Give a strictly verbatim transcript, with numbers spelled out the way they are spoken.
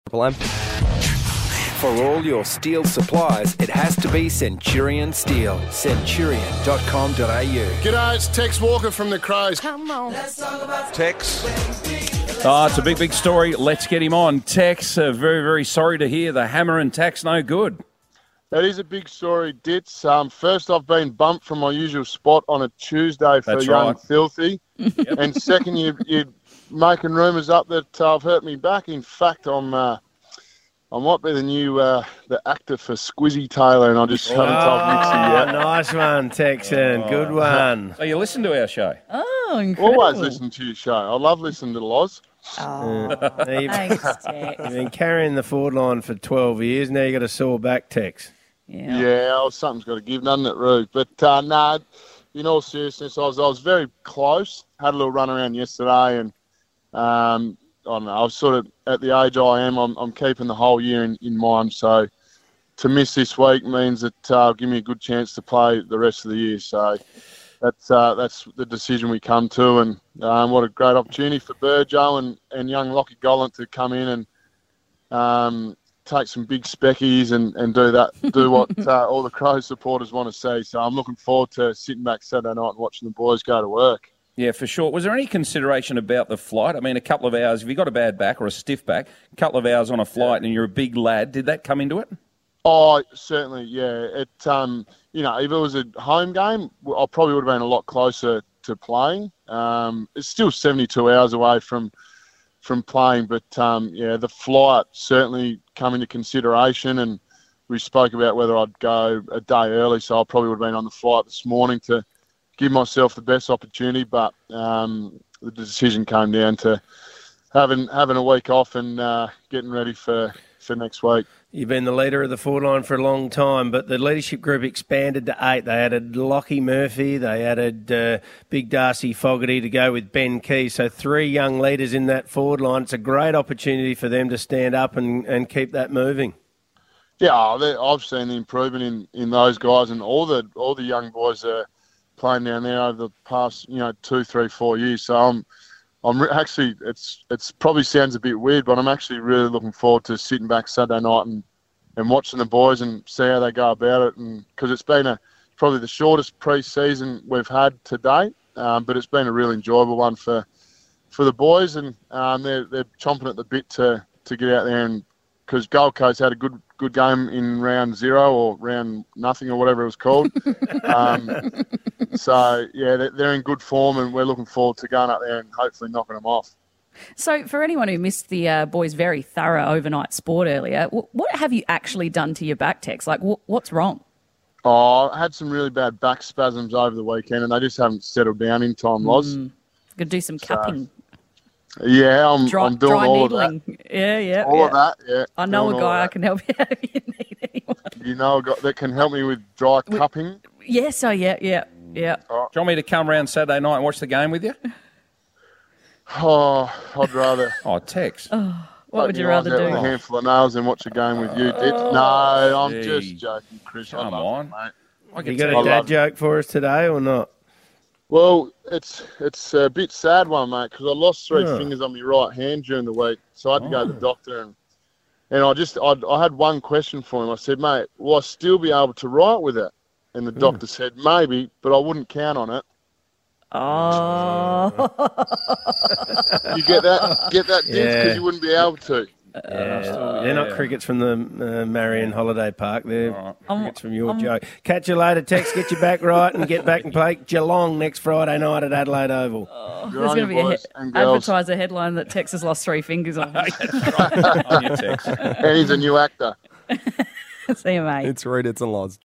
Triple M. For all your steel supplies, it has to be Centurion Steel. Centurion dot com dot a u. G'day, it's Tex Walker from the Crows. Come on. Let's talk about Tex. Oh, it's a big, big story. Let's get him on. Tex, uh, very, very sorry to hear the hammer and tack's no good. That is a big story, Ditz. Um, first, I've been bumped from my usual spot on a Tuesday for That's Young right. Filthy. Yep. And second, you, you're making rumours up that uh, I've hurt me back. In fact, I'm... Uh, I might be the new uh, the actor for Squizzy Taylor, and I just haven't told Nixie yet. Nice one, Texan. Good one. So you listen to our show? Oh, incredible. Always listen to your show. I love listening to Loz. Oh, You've thanks, Tex. been carrying the forward line for twelve years. Now you got a sore back, Tex. Yeah. Yeah, well, something's got to give, doesn't it, Roo? But uh, no, in all seriousness, I was I was very close. Had a little run around yesterday, and um, I don't know. I was sort of at the age I am. I'm, I'm keeping the whole year in, in mind. So to miss this week means that uh, give me a good chance to play the rest of the year. So that's uh, that's the decision we come to, and um, what a great opportunity for Burjo and, and young Lockie Gollant to come in and um, take some big speckies and, and do that, do what uh, all the Crows supporters want to see. So I'm looking forward to sitting back Saturday night and watching the boys go to work. Yeah, for sure. Was there any consideration about the flight? I mean, a couple of hours, if you got a bad back or a stiff back, a couple of hours on a flight and you're a big lad, did that come into it? Oh, certainly, yeah. It, um, you know, if it was a home game, I probably would have been a lot closer to playing. Um, it's still seventy-two hours away from from playing, but um, yeah, the flight certainly come into consideration, and we spoke about whether I'd go a day early, so I probably would have been on the flight this morning to give myself the best opportunity, but um, the decision came down to having having a week off and uh, getting ready for, for next week. You've been the leader of the forward line for a long time, but the leadership group expanded to eight. They added Lockie Murphy, they added uh, Big Darcy Fogarty to go with Ben Key. So three young leaders in that forward line. It's a great opportunity for them to stand up and, and keep that moving. Yeah, I've seen the improvement in, in those guys, and all the all the young boys are playing down there over the past, you know, two, three, four years. So I'm, I'm re- actually, it's it's probably sounds a bit weird, but I'm actually really looking forward to sitting back Saturday night and, and watching the boys and see how they go about it. And because it's been a probably the shortest pre-season we've had to date, um, but it's been a really enjoyable one for for the boys, and um, they're they're chomping at the bit to to get out there, and because Gold Coast had a good good game in round zero or round nothing or whatever it was called. um, so, yeah, they're, they're in good form, and we're looking forward to going up there and hopefully knocking them off. So for anyone who missed the uh, boys' very thorough overnight sport earlier, w- what have you actually done to your back, Tex? Like, w- what's wrong? Oh, I had some really bad back spasms over the weekend, and they just haven't settled down in time, Loz. Mm. Got to do some So, cupping. Yeah, I'm, Dry, I'm doing dry all needling. of that. Yeah, yeah. All yeah. of that, yeah. I know doing a all guy I of can help you out if you need anyone. that. You know a guy that can help me with dry cupping? Yes, oh, yeah, yeah, yeah. Do you want me to come round Saturday night and watch the game with you? Oh, I'd rather... Oh, Tex. Oh, what would Take you my eyes rather out with do? a handful of nails and watch a game with you, Ditch. Oh. No, I'm Gee. just joking, Chris. I Come love on. you, mate. I You could got tell a I dad love it. joke for us today or not? Well, it's it's a bit sad one, mate, because I lost three Oh. fingers on my right hand during the week, so I had to go to the doctor, and and I just I, I had one question for him. I said, mate, will I still be able to write with it? And the doctor said maybe, but I wouldn't count on it. Oh. You get that? Get that, Ditch, because Yeah. you wouldn't be able to. Yeah, still- they're not yeah. crickets from the uh, Marion Holiday Park. They're All right. crickets from your joke. Catch you later, Tex. Get your back right and get back and play Geelong next Friday night at Adelaide Oval. Good There's on going you, to be a boys he- and girls. advertiser headline that Tex has lost three fingers on. On your Tex. And he's a new actor. See you, mate. It's Reed, it's a Loz.